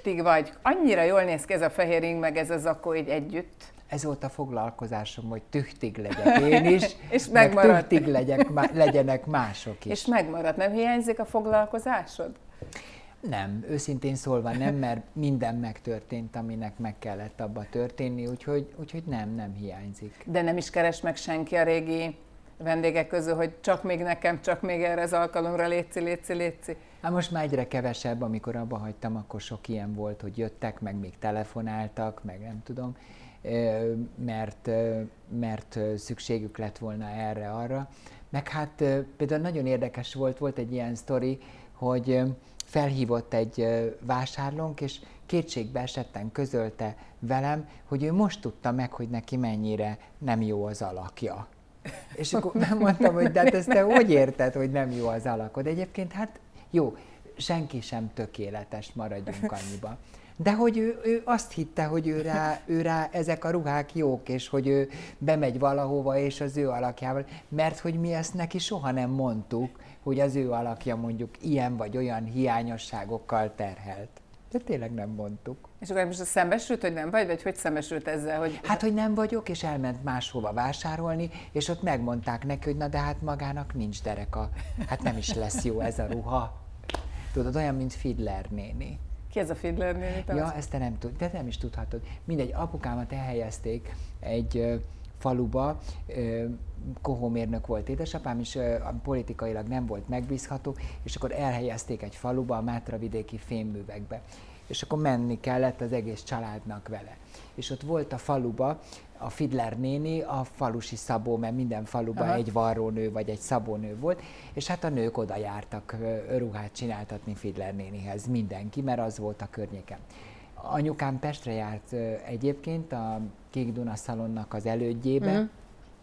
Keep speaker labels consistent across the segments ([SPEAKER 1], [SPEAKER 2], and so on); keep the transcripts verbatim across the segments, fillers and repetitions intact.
[SPEAKER 1] tüchtig vagy, annyira jól néz ki ez a fehér ing, meg ez a zakó így együtt.
[SPEAKER 2] Ez volt a foglalkozásom, hogy tüchtig legyek én is,
[SPEAKER 1] és
[SPEAKER 2] meg tüchtig legyek, legyenek mások is.
[SPEAKER 1] És megmaradt, nem hiányzik a foglalkozásod?
[SPEAKER 2] Nem, őszintén szólva nem, mert minden megtörtént, aminek meg kellett abba történni, úgyhogy, úgyhogy nem, nem hiányzik.
[SPEAKER 1] De nem is keres meg senki a régi vendégek közül, hogy csak még nekem, csak még erre az alkalomra, létszi, létszi, létszi?
[SPEAKER 2] Hát most már egyre kevesebb, amikor abba hagytam, akkor sok ilyen volt, hogy jöttek, meg még telefonáltak, meg nem tudom, mert, mert szükségük lett volna erre-arra. Meg hát például nagyon érdekes volt, volt egy ilyen sztori, hogy felhívott egy vásárlónk, és kétségbe esetten közölte velem, hogy ő most tudta meg, hogy neki mennyire nem jó az alakja. És akkor mondtam, hogy de hát ezt te hogy érted, hogy nem jó az alakod? Egyébként hát jó, senki sem tökéletes, maradjunk annyiba. De hogy ő, ő azt hitte, hogy ő rá, ő rá ezek a ruhák jók, és hogy ő bemegy valahova, és az ő alakjával, mert hogy mi ezt neki soha nem mondtuk, hogy az ő alakja mondjuk ilyen vagy olyan hiányosságokkal terhelt. De tényleg nem mondtuk.
[SPEAKER 1] És akkor most szembesült, hogy nem vagy, vagy hogy szembesült ezzel? Hogy...
[SPEAKER 2] Hát, hogy nem vagyok, és elment máshova vásárolni, és ott megmondták neki, hogy na de hát magának nincs dereka. Hát nem is lesz jó ez a ruha. Tudod, olyan, mint Fiedler néni.
[SPEAKER 1] Ki ez a Fiedler néni?
[SPEAKER 2] Ja, az? Ezt te nem tud, de nem is tudhatod. Mindegy, apukámat elhelyezték egy ö, faluba, ö, kohómérnök volt édesapám, és ö, politikailag nem volt megbízható, és akkor elhelyezték egy faluba, a Mátravidéki fémművekbe. És akkor menni kellett az egész családnak vele. És ott volt a faluba a Fiedler néni, a falusi szabó, mert minden faluban Aha. egy varrónő vagy egy szabónő volt, és hát a nők oda jártak ruhát csináltatni Fiedler nénihez, mindenki, mert az volt a környéken. Anyukám Pestre járt egyébként a Kék Duna szalonnak az elődjébe, uh-huh.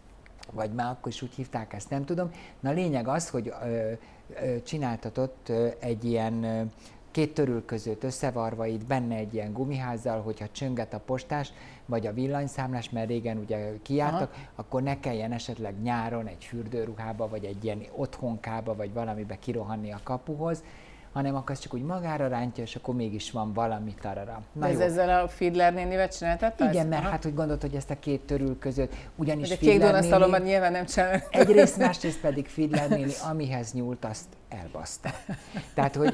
[SPEAKER 2] vagy már akkor is úgy hívták, ezt nem tudom. Na a lényeg az, hogy ö, ö, csináltatott ö, egy ilyen ö, két törülközőt összevarva itt benne egy ilyen gumiházzal, hogyha csönget a postás, vagy a villanyszámlás, mert régen ugye kijártak, Aha. akkor ne kelljen esetleg nyáron egy fürdőruhába, vagy egy ilyen otthonkába, vagy valamibe kirohanni a kapuhoz, hanem akkor csak úgy magára rántja, és akkor mégis van valami tarara.
[SPEAKER 1] Na De ez jó. ezzel a Fiedler nénivel csináltatta?
[SPEAKER 2] Igen, mert Aha. hát úgy gondolt, hogy ezt a két törülközőt, ugyanis
[SPEAKER 1] Fiedler néni... A Kék Duna szalomban nyilván nem csinál.
[SPEAKER 2] Egyrészt, másrészt pedig Fiedler néni, amihez nyúlt, azt elbaszta. Tehát, hogy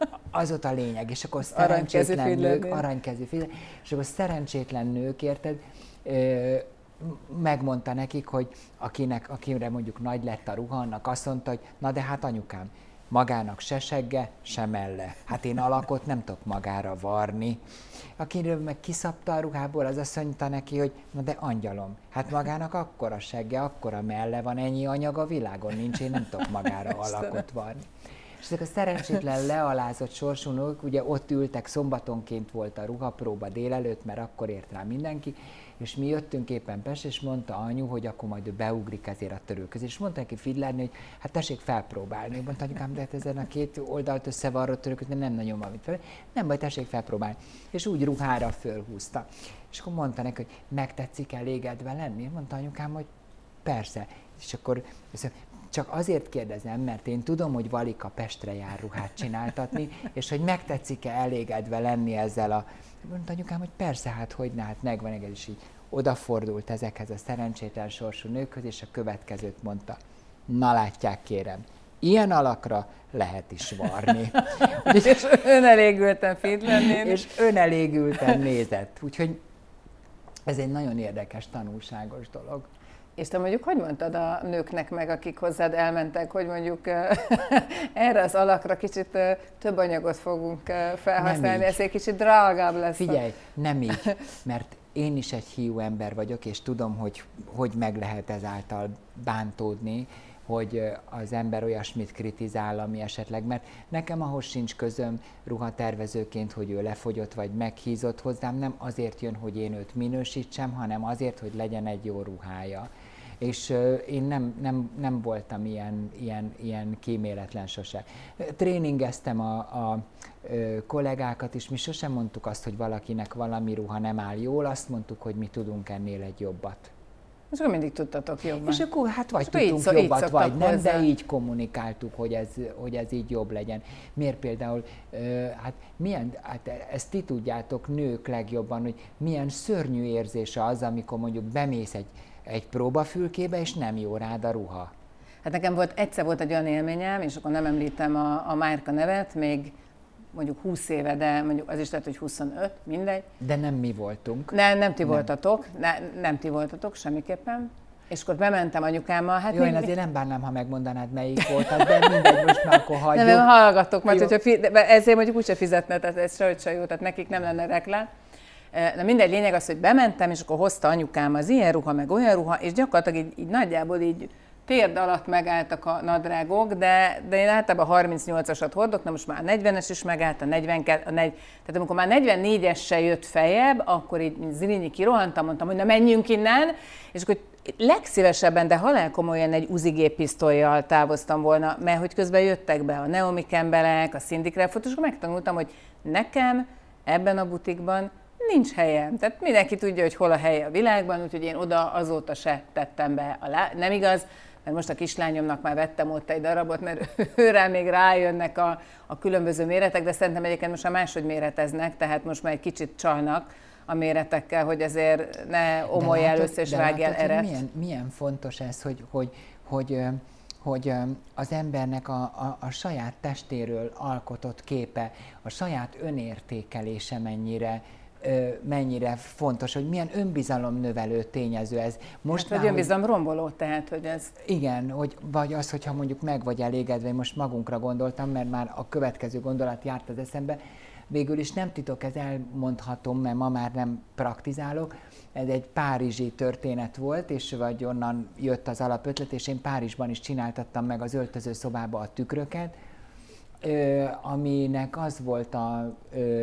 [SPEAKER 2] az ott a lényeg, és akkor szerencsétlen nők, aranykezű Fiedler, és akkor szerencsétlen nők, érted, ö, megmondta nekik, hogy akinek, akire mondjuk nagy lett a ruha, annak azt mondta, hogy na de hát anyukám, magának se segge, se melle. Hát én alakot nem tudok magára varni. Akiről meg kiszabta a ruhából, az azt mondta neki, hogy na de angyalom, hát magának akkora segge, akkora melle van, ennyi anyag a világon nincs, én nem tudok magára alakot varni. És ezek a szerencsétlen lealázott sorsú nők, ugye ott ültek, szombatonként volt a ruhapróba délelőtt, mert akkor ért rá mindenki, és mi jöttünk éppen Pest, és mondta anyu, hogy akkor majd ő beugrik ezért a törőköz. És mondta neki Fiedlerné, hogy hát tessék felpróbálni. Mondta anyukám, de hát ezen a két oldalt összevarrott törőköz, nem nagyon van mit fel. Nem baj, tessék felpróbálni. És úgy ruhára fölhúzta. És akkor mondta neki, hogy megtetszik elégedve lenni? Mondta anyukám, hogy persze. És akkor csak azért kérdezem, mert én tudom, hogy Valika Pestre jár ruhát csináltatni, és hogy megtetszik-e elégedve lenni ezzel a... Mondta anyukám, hogy persze, hát hogyne, hát megvan, egész is így odafordult ezekhez a szerencsétlen sorsú nőkhöz, és a következőt mondta. Na látják, kérem, ilyen alakra lehet is varni.
[SPEAKER 1] És önelégülten Fiedler néni.
[SPEAKER 2] És önelégülten nézett. Úgyhogy ez egy nagyon érdekes, tanulságos dolog.
[SPEAKER 1] És te mondjuk, hogy mondtad a nőknek meg, akik hozzád elmentek, hogy mondjuk erre az alakra kicsit több anyagot fogunk felhasználni, ez egy kicsit drágább lesz.
[SPEAKER 2] Figyelj, nem így, mert én is egy hiú ember vagyok, és tudom, hogy, hogy meg lehet ezáltal bántódni, hogy az ember olyasmit kritizál, ami esetleg, mert nekem ahhoz sincs közöm ruhatervezőként, hogy ő lefogyott vagy meghízott hozzám, nem azért jön, hogy én őt minősítsem, hanem azért, hogy legyen egy jó ruhája. És uh, én nem, nem, nem voltam ilyen, ilyen, ilyen kíméletlen sose. Tréningeztem a, a uh, kollégákat is, mi sosem mondtuk azt, hogy valakinek valami ruha nem áll jól, azt mondtuk, hogy mi tudunk ennél egy jobbat.
[SPEAKER 1] És akkor mindig tudtatok jobban.
[SPEAKER 2] És akkor hát vagy
[SPEAKER 1] és
[SPEAKER 2] tudtunk
[SPEAKER 1] így,
[SPEAKER 2] jobbat,
[SPEAKER 1] így
[SPEAKER 2] vagy nem,
[SPEAKER 1] hozzá.
[SPEAKER 2] de így kommunikáltuk, hogy ez, hogy ez így jobb legyen. Miért például, hát milyen, hát ezt ti tudjátok nők legjobban, hogy milyen szörnyű érzése az, amikor mondjuk bemész egy, egy próbafülkébe, és nem jó rád a ruha.
[SPEAKER 1] Hát nekem volt, egyszer volt egy olyan élményem, és akkor nem említem a, a márka nevet, még mondjuk húsz éve, de mondjuk az is lehet, hogy huszonöt, mindegy.
[SPEAKER 2] De nem mi voltunk.
[SPEAKER 1] Ne, nem ti
[SPEAKER 2] nem.
[SPEAKER 1] voltatok, ne, nem ti voltatok semmiképpen. És akkor bementem anyukámmal. Hát
[SPEAKER 2] jó, én azért nem bánnám, ha megmondanád, melyik volt, de mindegy, most már akkor hagyjuk.
[SPEAKER 1] Nem, hallgatok, mert hogyha fi, ezért mondjuk úgyse fizetne, tehát ez sehogy se jó, tehát nekik nem lenne reklám. Na mindegy, lényeg az, hogy bementem, és akkor hozta anyukám az ilyen ruha, meg olyan ruha, és gyakorlatilag így, így nagyjából így térd alatt megálltak a nadrágok, de, de én általában harmincnyolcasat hordok, na most már a negyvenes is megállt, a negyvenkettő, a negy, tehát amikor már negyvennégyes se jött feljebb, akkor így Zilinyi kirohantam, mondtam, hogy na menjünk innen, és akkor legszívesebben, de halálkomolyan egy uzigéppisztollyal távoztam volna, mert hogy közben jöttek be a Naomi Campbellek, a Cindy Crawford, és akkor megtanultam, hogy nekem ebben a butikban nincs helyem. Tehát mindenki tudja, hogy hol a helye a világban, úgyhogy én oda azóta se tettem be a lá... Nem igaz, mert most a kislányomnak már vettem ott egy darabot, mert őrá még rájönnek a, a különböző méretek, de szerintem egyébként most már máshogy méreteznek, tehát most már egy kicsit csalnak a méretekkel, hogy ezért ne omoljál össze és vágjál eret.
[SPEAKER 2] Milyen, milyen fontos ez, hogy, hogy, hogy, hogy az embernek a, a, a saját testéről alkotott képe, a saját önértékelése mennyire mennyire fontos, hogy milyen önbizalomnövelő tényező ez.
[SPEAKER 1] Most hát, már, hogy önbizalom romboló, tehát, hogy ez...
[SPEAKER 2] Igen, hogy, vagy az, hogyha mondjuk meg vagy elégedve, én most magunkra gondoltam, mert már a következő gondolat járt az eszembe, végül is nem titok, ez elmondhatom, mert ma már nem praktizálok, ez egy párizsi történet volt, és vagy onnan jött az alapötlet, és én Párizsban is csináltattam meg az öltözőszobába a tükröket, aminek az volt a ö,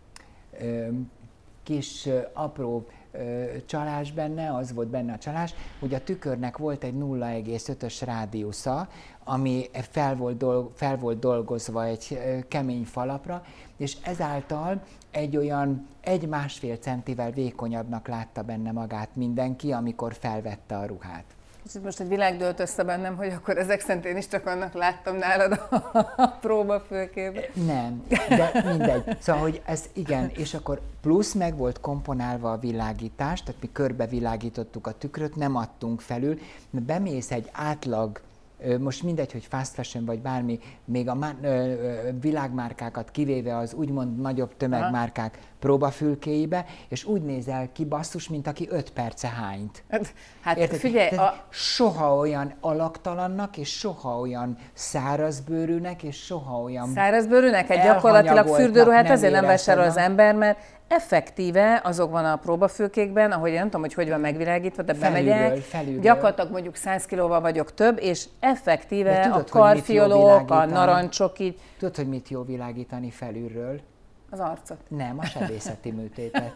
[SPEAKER 2] ö, kis ö, apró ö, csalás benne, az volt benne a csalás, hogy a tükörnek volt egy nulla egész ötös rádiusza, ami fel volt, dolg, fel volt dolgozva egy ö, kemény falapra, és ezáltal egy olyan egy-másfél centivel vékonyabbnak látta benne magát mindenki, amikor felvette a ruhát.
[SPEAKER 1] És most egy világ dőlt össze bennem, hogy akkor ezek szerint én is csak annak láttam nálad a próbafülkében.
[SPEAKER 2] Nem, de mindegy. Szóval, hogy ez igen, és akkor plusz meg volt komponálva a világítás, tehát mi körbevilágítottuk a tükröt, nem adtunk felül, mert bemész egy átlag, most mindegy, hogy fast fashion vagy bármi, még a világmárkákat kivéve az úgymond nagyobb tömegmárkák próbafülkéibe, és úgy nézel ki basszus, mint aki öt perce hányt.
[SPEAKER 1] Hát érted? Figyelj, a...
[SPEAKER 2] soha olyan alaktalannak, és soha olyan szárazbőrűnek, és soha olyan
[SPEAKER 1] szárazbőrűnek? Egy gyakorlatilag fürdőruhát nem azért nem vásárol az ember, mert effektíve azokban a próbafülkékben, ahogy én nem tudom, hogy hogy van megvilágítva, de
[SPEAKER 2] felülről,
[SPEAKER 1] bemegyek,
[SPEAKER 2] felülről.
[SPEAKER 1] gyakorlatilag mondjuk száz kilóval vagyok több, és effektíve tudod, a karfiolók, a narancsok így...
[SPEAKER 2] Tudod, hogy mit jó világítani felülről?
[SPEAKER 1] Az arcot.
[SPEAKER 2] Nem, a sebészeti műtétet.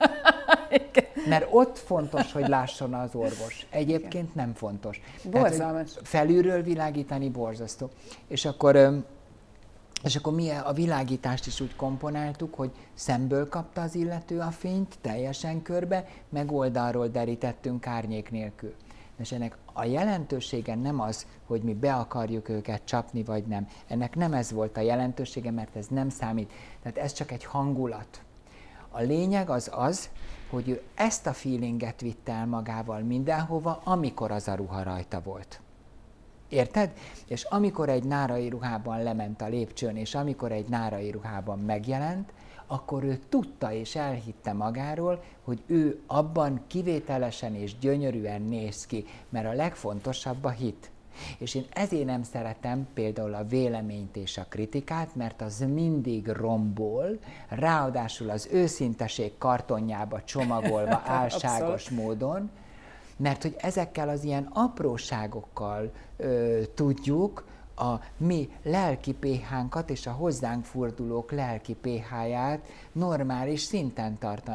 [SPEAKER 2] Mert ott fontos, hogy lásson az orvos. Egyébként nem fontos.
[SPEAKER 1] Borzalmas.
[SPEAKER 2] Tehát, felülről világítani borzasztó. És akkor... És akkor mi a világítást is úgy komponáltuk, hogy szemből kapta az illető a fényt, teljesen körbe, meg oldalról derítettünk árnyék nélkül. És ennek a jelentősége nem az, hogy mi be akarjuk őket csapni, vagy nem. Ennek nem ez volt a jelentősége, mert ez nem számít. Tehát ez csak egy hangulat. A lényeg az az, hogy ő ezt a feelinget vitte el magával mindenhova, amikor az a ruha rajta volt. Érted? És amikor egy nárai ruhában lement a lépcsőn, és amikor egy nárai ruhában megjelent, akkor ő tudta és elhitte magáról, hogy ő abban kivételesen és gyönyörűen néz ki, mert a legfontosabb a hit. És én ezért nem szeretem például a véleményt és a kritikát, mert az mindig rombol, ráadásul az őszinteség kartonjába csomagolva álságos módon, mert hogy ezekkel az ilyen apróságokkal ö, tudjuk a mi lelki péhánkat és a hozzánk fordulók lelki péháját normális szinten tartani.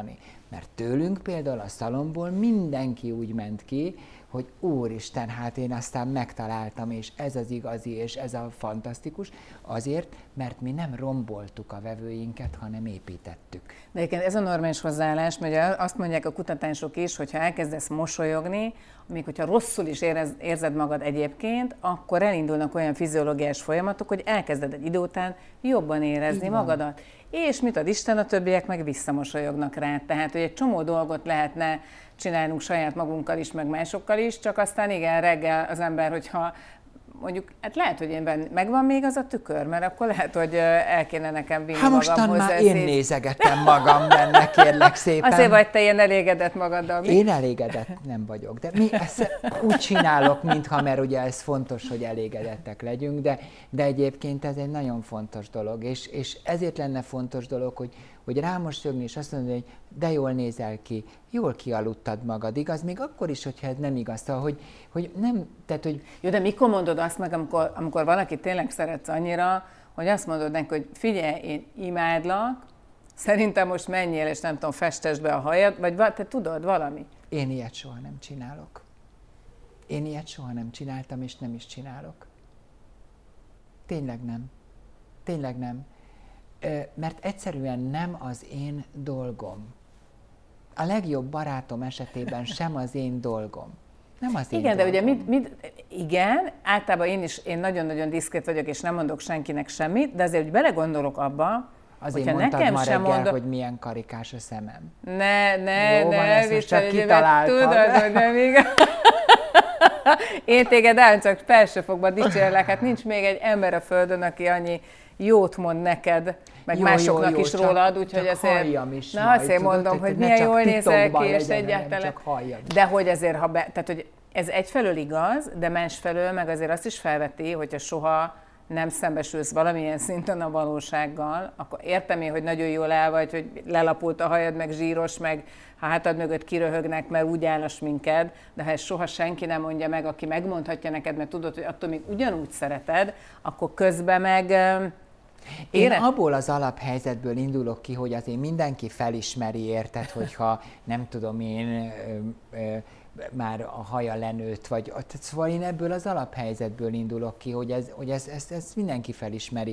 [SPEAKER 2] Mert tőlünk például a szalomból mindenki úgy ment ki, hogy úristen, hát én aztán megtaláltam, és ez az igazi, és ez a fantasztikus, azért, mert mi nem romboltuk a vevőinket, hanem építettük.
[SPEAKER 1] De egyébként ez a normális hozzáállás, mert azt mondják a kutatások is, hogyha elkezdesz mosolyogni, még hogyha rosszul is érez, érzed magad egyébként, akkor elindulnak olyan fiziológiás folyamatok, hogy elkezded egy idő után jobban érezni magadat. És mit ad Isten, a többiek meg visszamosolyognak rá. Tehát, hogy egy csomó dolgot lehetne csinálnunk saját magunkkal is, meg másokkal is, csak aztán igen, reggel az ember, hogyha mondjuk, hát lehet, hogy én ben, megvan még az a tükör, mert akkor lehet, hogy el kéne nekem vinni
[SPEAKER 2] hát
[SPEAKER 1] magamhoz.
[SPEAKER 2] Hát mostan már én nézegettem magam benne, kérlek szépen.
[SPEAKER 1] Azért vagy te ilyen elégedett magaddal.
[SPEAKER 2] Én elégedett nem vagyok, de mi ezt úgy csinálok, mintha, mert ugye ez fontos, hogy elégedettek legyünk, de, de egyébként ez egy nagyon fontos dolog, és, és ezért lenne fontos dolog, hogy, hogy rámosolyogni, és azt mondani, hogy de jól nézel ki, jól kialudtad magad, igaz? Még akkor is, hogyha ez nem igaz, szóval, hogy, hogy nem, tehát, hogy...
[SPEAKER 1] Jó, de mikor mondod azt meg, amikor, amikor valaki tényleg szeretsz annyira, hogy azt mondod neki, hogy figyelj, én imádlak, szerintem most menjél, és nem tudom, festesd be a hajad, vagy te tudod valami?
[SPEAKER 2] Én ilyet soha nem csinálok. Én ilyet soha nem csináltam, és nem is csinálok. Tényleg nem. Tényleg nem. Mert egyszerűen nem az én dolgom. A legjobb barátom esetében sem az én dolgom. Nem az
[SPEAKER 1] igen,
[SPEAKER 2] én
[SPEAKER 1] de
[SPEAKER 2] dolgom.
[SPEAKER 1] ugye mit, mit, igen, általában én is, én nagyon-nagyon diszkrét vagyok, és nem mondok senkinek semmit, de azért úgy belegondolok abba,
[SPEAKER 2] azért
[SPEAKER 1] hogyha
[SPEAKER 2] mondtad
[SPEAKER 1] nekem
[SPEAKER 2] ma
[SPEAKER 1] sem
[SPEAKER 2] reggel,
[SPEAKER 1] mondok...
[SPEAKER 2] hogy milyen karikás a szemem.
[SPEAKER 1] Ne, ne,
[SPEAKER 2] Jó,
[SPEAKER 1] ne,
[SPEAKER 2] van, ezt most csak
[SPEAKER 1] viccelj,
[SPEAKER 2] kitaláltad.
[SPEAKER 1] Tudod, hogy nem igaz. Én téged ám csak felsőfokban dicsérlek, hát nincs még egy ember a földön, aki annyi jót mond neked, meg jó, másoknak jó, jó, is csak, rólad, úgyhogy azért...
[SPEAKER 2] Is
[SPEAKER 1] na,
[SPEAKER 2] majd,
[SPEAKER 1] azért mondom,
[SPEAKER 2] tudod,
[SPEAKER 1] hogy milyen jól nézel ki, és
[SPEAKER 2] legyen,
[SPEAKER 1] egyáltalán... De hogy azért, ha be... Tehát, hogy ez egyfelől igaz, de másfelől meg azért azt is felveti, hogyha soha nem szembesülsz valamilyen szinten a valósággal, akkor értem én, hogy nagyon jól el vagy, hogy lelapult a hajad, meg zsíros, meg ha hátad mögött kiröhögnek, mert úgy áll a sminked, de ha ezt soha senki nem mondja meg, aki megmondhatja neked, mert tudod, hogy attól még ugyanúgy szereted, akkor közben meg...
[SPEAKER 2] Én abból az alaphelyzetből indulok ki, hogy azért mindenki felismeri, érted, hogyha nem tudom én... Ö, ö, már a haja lenőtt, vagy szóval én ebből az alaphelyzetből indulok ki, hogy, ez, hogy ezt ez, ez mindenki felismeri.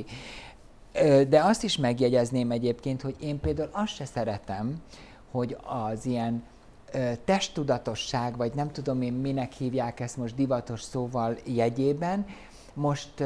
[SPEAKER 2] De azt is megjegyezném egyébként, hogy én például azt se szeretem, hogy az ilyen testtudatosság, vagy nem tudom én minek hívják ezt most divatos szóval jegyében, most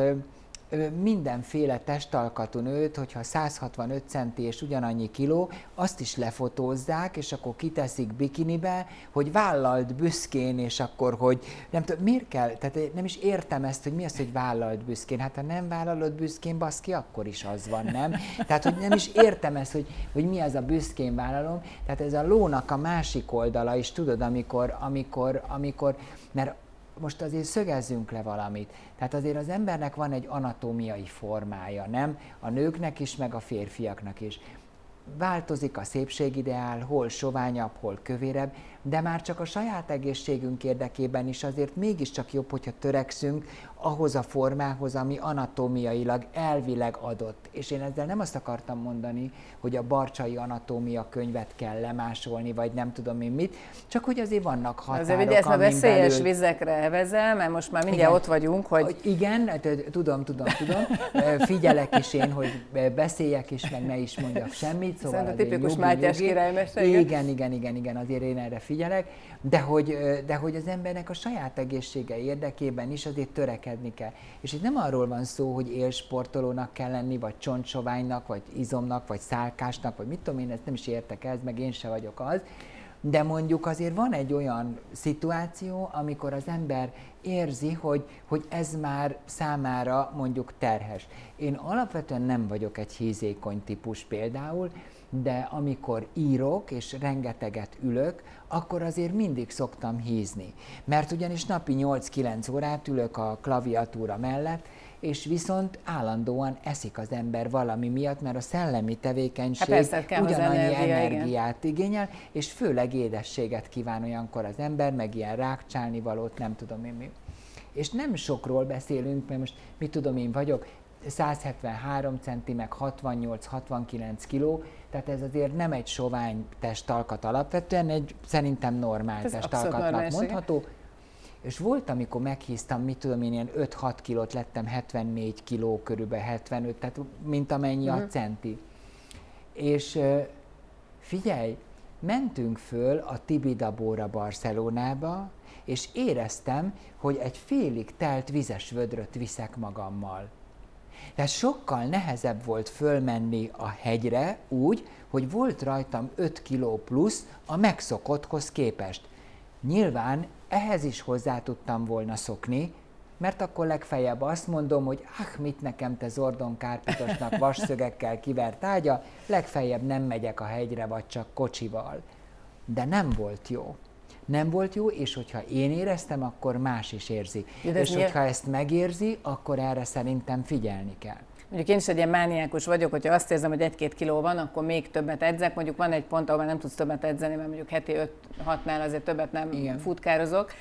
[SPEAKER 2] mindenféle testalkatú nőt, hogyha száz hatvanöt centi és ugyanannyi kiló, azt is lefotózzák, és akkor kiteszik bikinibe, hogy vállalt büszkén, és akkor, hogy nem tudom, miért kell, tehát nem is értem ezt, hogy mi az, hogy vállalt büszkén. Hát ha nem vállalod büszkén, baszki, akkor is az van, nem? Tehát, hogy nem is értem ezt, hogy, hogy mi az a büszkén vállalom. Tehát ez a lónak a másik oldala is, tudod, amikor, amikor, amikor, mert most azért szögezzünk le valamit. Tehát azért az embernek van egy anatómiai formája, nem? A nőknek is, meg a férfiaknak is. Változik a szépségideál, hol soványabb, hol kövérebb, de már csak a saját egészségünk érdekében is azért mégiscsak jobb, hogyha törekszünk ahhoz a formához, ami anatómiailag, elvileg adott. És én ezzel nem azt akartam mondani, hogy a Barcsay anatómia könyvet kell lemásolni, vagy nem tudom én mit, csak hogy azért vannak határok,
[SPEAKER 1] azért vigyázz, mert veszélyes
[SPEAKER 2] belül...
[SPEAKER 1] vizekre evezel, mert most már mindjárt
[SPEAKER 2] igen,
[SPEAKER 1] ott vagyunk, hogy...
[SPEAKER 2] Igen, tudom, tudom, tudom. Figyelek is én, hogy beszéljek is, meg ne is mondjak semmit. Szóval
[SPEAKER 1] a tipikus Mátyás királymester.
[SPEAKER 2] Igen, igen, igen, igen, azért én erre figyelek, de hogy, de hogy az embernek a saját egészsége érdekében is azért törekedni kell. És itt nem arról van szó, hogy élsportolónak kell lenni, vagy csontsoványnak, vagy izomnak, vagy szálkásnak, vagy mit tudom én, ezt nem is értek ez, meg én se vagyok az, de mondjuk azért van egy olyan szituáció, amikor az ember érzi, hogy, hogy ez már számára mondjuk terhes. Én alapvetően nem vagyok egy hízékony típus például, de amikor írok és rengeteget ülök, akkor azért mindig szoktam hízni. Mert ugyanis napi nyolc-kilenc órát ülök a klaviatúra mellett, és viszont állandóan eszik az ember valami miatt, mert a szellemi tevékenység hát persze, ugyanannyi energia, energiát igen. igényel, és főleg édességet kíván olyankor az ember, meg ilyen rákcsálni valót, nem tudom én mi. És nem sokról beszélünk, mert most mit tudom én vagyok, száz hetvenhárom centi, meg hatvannyolc-hatvankilenc kiló, tehát ez azért nem egy sovány testalkat alapvetően, egy szerintem normál
[SPEAKER 1] ez
[SPEAKER 2] testalkatnak mondható. És volt, amikor meghíztam, mit tudom én, ilyen öt-hat kilót lettem, hetvennégy kiló körülbelül, hetvenöt, tehát mint amennyi uh-huh. a centi. És figyelj, mentünk föl a Tibidabóra Barcelonába, és éreztem, hogy egy félig telt vizes vödröt viszek magammal. Tehát sokkal nehezebb volt fölmenni a hegyre úgy, hogy volt rajtam öt kiló plusz a megszokotthoz képest. Nyilván ehhez is hozzá tudtam volna szokni, mert akkor legfeljebb azt mondom, hogy ah, mit nekem te Zordon Kárpitosnak vasszögekkel kivert ágya, legfeljebb nem megyek a hegyre, vagy csak kocsival. De nem volt jó. Nem volt jó, és hogyha én éreztem, akkor más is érzi. De és hogyha nyilv... ezt megérzi, akkor erre szerintem figyelni kell.
[SPEAKER 1] Mondjuk én is egy ilyen mániákus vagyok, hogyha azt érzem, hogy egy-két kiló van, akkor még többet edzek. Mondjuk van egy pont, ahol nem tudsz többet edzeni, mert mondjuk heti öt-hatnál azért többet nem Igen. futkározok.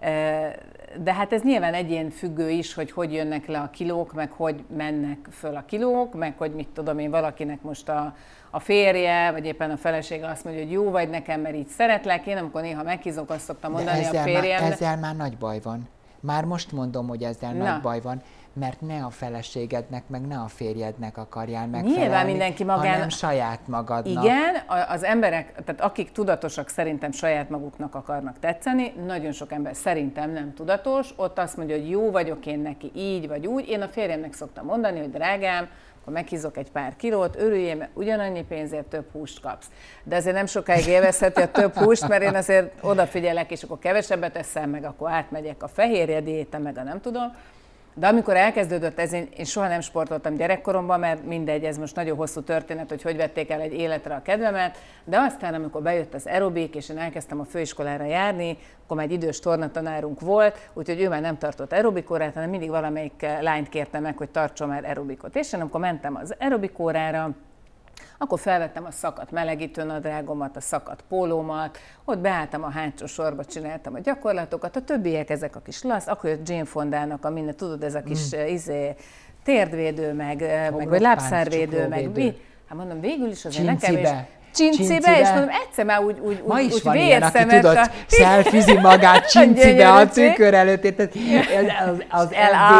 [SPEAKER 1] De hát ez nyilván egyén függő is, hogy hogy jönnek le a kilók, meg hogy mennek föl a kilók, meg hogy mit tudom én, valakinek most a, a férje, vagy éppen a felesége azt mondja, hogy jó vagy nekem, mert így szeretlek. Én amikor néha meghízok, azt szoktam mondani a férjem.
[SPEAKER 2] Már, ezzel már nagy baj van. Már most mondom, hogy ezzel Na. nagy baj van, mert ne a feleségednek, meg ne a férjednek akarjál megfelelni, Nyilván mindenki magán... hanem saját magadnak.
[SPEAKER 1] Igen, az emberek, tehát akik tudatosak szerintem saját maguknak akarnak tetszeni, nagyon sok ember szerintem nem tudatos, ott azt mondja, hogy jó vagyok én neki így vagy úgy. Én a férjemnek szoktam mondani, hogy drágám, akkor meghízok egy pár kilót, örüljél, mert ugyanannyi pénzért több húst kapsz. De azért nem sokáig élvezheti a több húst, mert én azért odafigyelek, és akkor kevesebbet eszem, meg akkor átmegyek a fehérje diéta, meg a nem tudom. De amikor elkezdődött ez, én, én soha nem sportoltam gyerekkoromban, mert mindegy, ez most nagyon hosszú történet, hogy hogy vették el egy életre a kedvemet, de aztán, amikor bejött az aerobik, és én elkezdtem a főiskolára járni, akkor már egy idős tornatanárunk volt, úgyhogy ő már nem tartott aerobikórát, hanem mindig valamelyik lányt kérte meg, hogy tartson már aerobikot. És én amikor mentem az aerobikórára, akkor felvettem a szakadt melegítő nadrágomat, a szakadt pólómat, ott beálltam a hátsó sorba, csináltam a gyakorlatokat, a többiek ezek a kis lasz, akkor jött Jane Fondának a minden, tudod, ez a kis mm. izé, térdvédő, meg, meg vagy lábszárvédő, meg mi. Hát mondom, végül is azért nekem is. Csincibe, és mondom, egyszer már úgy, úgy,
[SPEAKER 2] Ma is
[SPEAKER 1] úgy
[SPEAKER 2] van ilyen, aki tudod, a... szelfizi magát csincibe a tükör előtt, érted? Az, az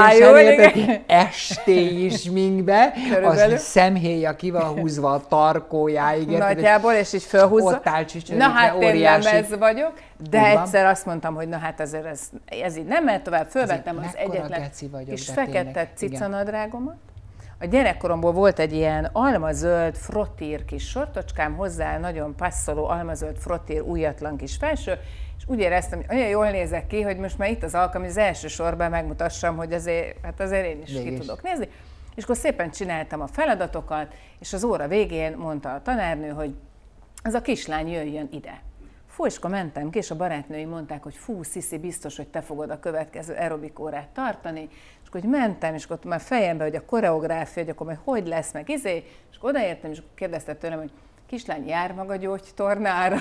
[SPEAKER 2] edzésen, estéi sminkbe, az szemhéja ki van húzva a tarkójáig.
[SPEAKER 1] Nagyjából, és így fölhúzza.
[SPEAKER 2] Ott áll csücsörítve,
[SPEAKER 1] na hát én nem ez vagyok, de
[SPEAKER 2] Úgy
[SPEAKER 1] egyszer azt mondtam, hogy na hát azért ez, ez így nem mehet tovább, fölvettem az egyetlen kis fekete cicanadrágomat. A gyerekkoromból volt egy ilyen almazöld frottír kis sortocskám, hozzá nagyon passzoló almazöld frottír újatlan kis felső, és úgy éreztem, hogy olyan jól nézek ki, hogy most már itt az alkalom, hogy az első sorban megmutassam, hogy azért, hát azért én is Végis. ki tudok nézni. És akkor szépen csináltam a feladatokat, és az óra végén mondta a tanárnő, hogy az a kislány jöjjön ide. Fú, és akkor mentem ki, és a barátnőim mondták, hogy fú, Sziszi, biztos, hogy te fogod a következő aerobik órát tartani, és akkor hogy mentem, és akkor már fejembe, hogy a koreográfia, hogy akkor majd hogy lesz, meg izé, és akkor odaértem, és akkor kérdezte tőlem, hogy kislány, jár maga gyógytornára,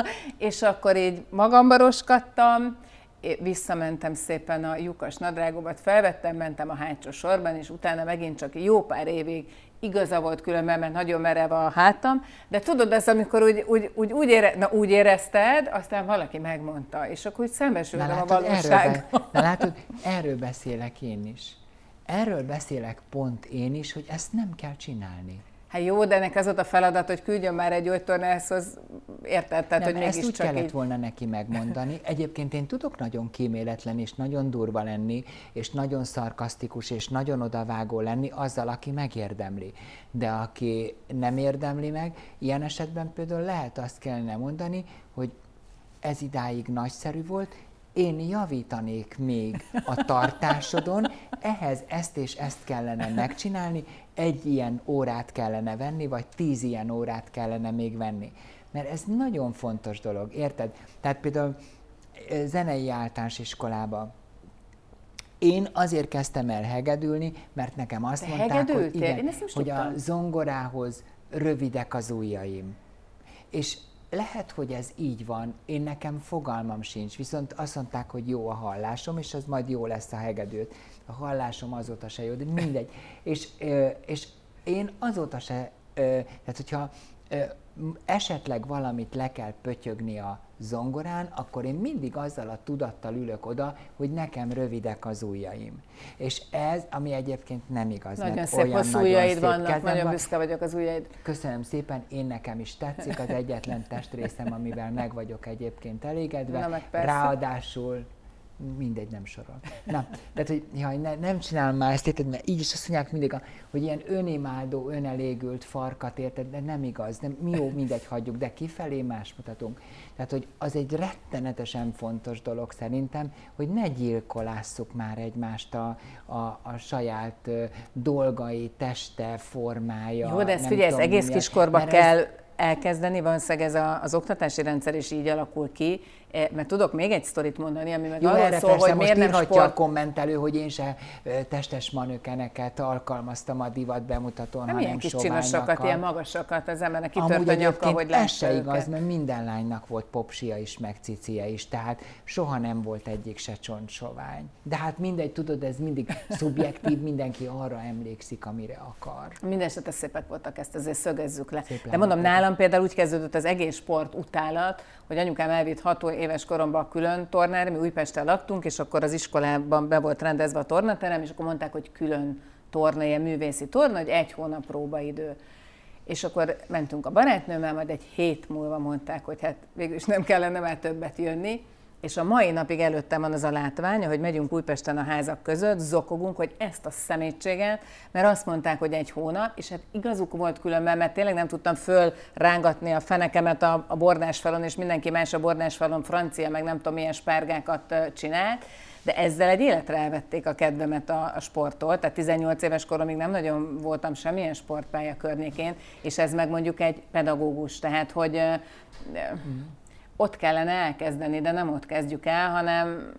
[SPEAKER 1] és akkor így magamba roskadtam, visszamentem szépen a lyukas nadrágomat, felvettem, mentem a hátsó sorban, és utána megint csak jó pár évig igaza volt különben, mert nagyon merev a hátam, de tudod, az, amikor úgy, úgy, úgy, úgy, ére, na, úgy érezted, aztán valaki megmondta, és akkor úgy szembesültem a valósággal.
[SPEAKER 2] Na látod, erről beszélek én is. Erről beszélek pont én is, hogy ezt nem kell csinálni.
[SPEAKER 1] Hát jó, de ennek az ott a feladat, hogy küldjön már egy gyógytornászhoz, érted? Tehát,
[SPEAKER 2] nem,
[SPEAKER 1] hogy
[SPEAKER 2] ezt úgy kellett
[SPEAKER 1] így...
[SPEAKER 2] volna neki megmondani. Egyébként én tudok nagyon kíméletlen, és nagyon durva lenni, és nagyon szarkasztikus, és nagyon odavágó lenni azzal, aki megérdemli. De aki nem érdemli meg, ilyen esetben például lehet azt kellene mondani, hogy ez idáig nagyszerű volt, én javítanék még a tartásodon, ehhez ezt és ezt kellene megcsinálni, egy ilyen órát kellene venni, vagy tíz ilyen órát kellene még venni. Mert ez nagyon fontos dolog, érted? Tehát például zenei általános iskolában én azért kezdtem el hegedülni, mert nekem azt
[SPEAKER 1] De
[SPEAKER 2] mondták, hogy, igen, hogy a
[SPEAKER 1] tudtam.
[SPEAKER 2] zongorához rövidek az ujjaim. És lehet, hogy ez így van, én nekem fogalmam sincs, viszont azt mondták, hogy jó a hallásom, és az majd jó lesz a hegedőt. A hallásom azóta se jó, de mindegy. És, és én azóta se, tehát hogyha esetleg valamit le kell pötyögni a zongorán, akkor én mindig azzal a tudattal ülök oda, hogy nekem rövidek az ujjaim. És ez, ami egyébként nem igaz.
[SPEAKER 1] Nagyon szép olyan hosszú ujjaid vannak, nagyon van. Büszke vagyok az ujjaid.
[SPEAKER 2] Köszönöm szépen, én nekem is tetszik, az egyetlen testrészem, amivel meg vagyok egyébként elégedve. Ráadásul mindegy, nem sorol. Na, tehát, hogy jaj, ne, nem csinálom már ezt, érted, mert így is azt mondják mindig, hogy ilyen önimádó, önelégült farkat, érted, de nem igaz, nem, mi jó, mindegy, hagyjuk, de kifelé más mutatunk. Tehát, hogy az egy rettenetesen fontos dolog szerintem, hogy ne gyilkolásszuk már egymást a, a, a saját uh, dolgai, teste, formája.
[SPEAKER 1] Jó, de ezt figyelj, ez egész kiskorba kell... Ez, elkezdeni, valószínűleg ez a, az oktatási rendszer is így alakul ki, mert tudok még egy sztorit mondani, ami meg
[SPEAKER 2] jó,
[SPEAKER 1] arról szól,
[SPEAKER 2] persze,
[SPEAKER 1] hogy miért nem sport...
[SPEAKER 2] a kommentelő, hogy én se testes manökeneket alkalmaztam a divat bemutatón,
[SPEAKER 1] nem
[SPEAKER 2] hanem
[SPEAKER 1] ilyen kis
[SPEAKER 2] soványakat.
[SPEAKER 1] Csinosakat, ilyen magasakat, az embernek kitört a nyaka, hogy
[SPEAKER 2] ez se igaz, mert minden lánynak volt popsia is, meg cicia is, tehát soha nem volt egyik se csontsovány. De hát mindegy, tudod, ez mindig szubjektív, mindenki arra emlékszik, amire akar.
[SPEAKER 1] Mindenesetre szépek voltak, ezt azért szögezzük le. Szép. De mondom, nálam például úgy kezdődött az egész sport utálat, hogy anyukám elvitt hat éves koromban a külön tornára, mi Újpesten laktunk, és akkor az iskolában be volt rendezve a tornaterem, és akkor mondták, hogy külön torna, ilyen művészi torna, hogy egy hónap próbaidő. És akkor mentünk a barátnőmmel, majd egy hét múlva mondták, hogy hát végülis nem kellene már többet jönni, és a mai napig előttem van az a látvány, hogy megyünk Újpesten a házak között, zokogunk, hogy ezt a szemétséget, mert azt mondták, hogy egy hónap, és hát igazuk volt különben, mert tényleg nem tudtam fölrángatni a fenekemet a, a bordásfalon, és mindenki más a bordásfalon francia, meg nem tudom milyen spárgákat csinált, de ezzel egy életre elvették a kedvemet a, a sporttól, tehát tizennyolc éves koromig nem nagyon voltam semmilyen sportpálya környékén, és ez meg mondjuk egy pedagógus, tehát hogy... Mm. Ott kellene elkezdeni, de nem ott kezdjük el, hanem,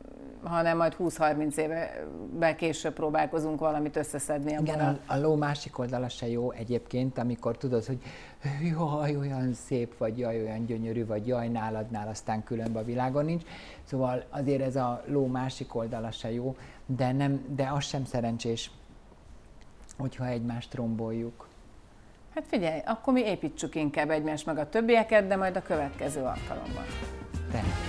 [SPEAKER 1] hanem majd húsz-harminc évben később próbálkozunk valamit összeszedni.
[SPEAKER 2] Igen, a, a ló másik oldala se jó egyébként, amikor tudod, hogy jaj, olyan szép vagy, jaj, olyan gyönyörű vagy, jaj, náladnál aztán különben a világon nincs. Szóval azért ez a ló másik oldala se jó, de, nem, de az sem szerencsés, hogyha egymást romboljuk.
[SPEAKER 1] Hát figyelj, akkor mi építsük inkább egymást meg a többieket, de majd a következő alkalommal.
[SPEAKER 2] De.